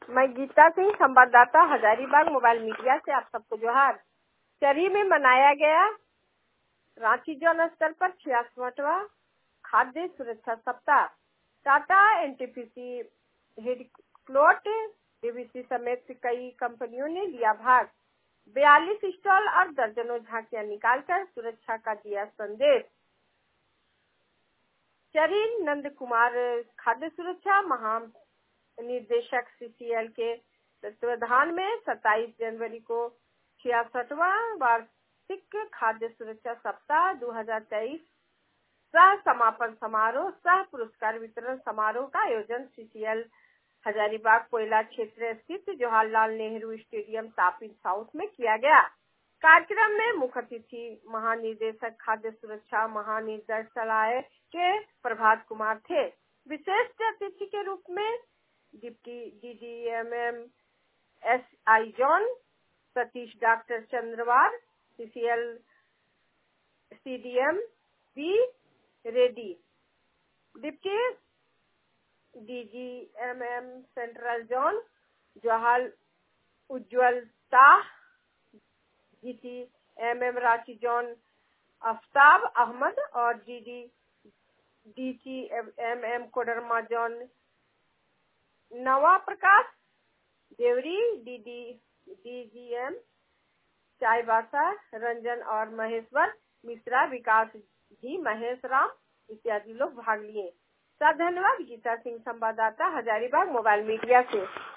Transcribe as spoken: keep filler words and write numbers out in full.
मैं गीता सिंह, संवाददाता Hazaribagh mobile media से आप सबको जोहार। चरी में मनाया गया रांची जोन स्तर पर छियासठवां खाद्य सुरक्षा सप्ताह। टाटा, एनटीपीसी, हेडक्लोट, डीवीसी समेत कई कंपनियों ने लिया भाग। बयालीस स्टॉल और दर्जनों झांकियां निकालकर सुरक्षा का दिया संदेश। चरी नंद कुमार खाद्य सुरक्षा महानिदेशक सीसीएल के तत्वाधान में सत्ताईस जनवरी को छियासठवां वार्षिक खाद्य सुरक्षा सप्ताह दो हज़ार तेईस सह समापन समारोह सह पुरस्कार वितरण समारोह का आयोजन सीसीएल हजारीबाग कोयला क्षेत्र स्थित जवाहरलाल नेहरू स्टेडियम तापी साउथ में किया गया। कार्यक्रम में मुख्य अतिथि महानिदेशक खाद्य सुरक्षा महानिदेशालय के प्रभात कुमार थे। विशेष अतिथि के रूप में deputy DDMM S I zone Satish doctor Chandrawar, CCL CDM B Reddy, deputy DGMM central zone Jawahar Ujjwal Shah, GT MM Ranchi zone Aftab Ahmad और डीडी डीटी एमएम कोडरमा जोन नवा प्रकाश देवरी, डीडी डीजीएम चाईबासा रंजन और महेश्वर मिश्रा, विकास जी, महेश राम इत्यादि लोग भाग लिए। धन्यवाद। गीता सिंह, संवाददाता हजारीबाग मोबाइल मीडिया से।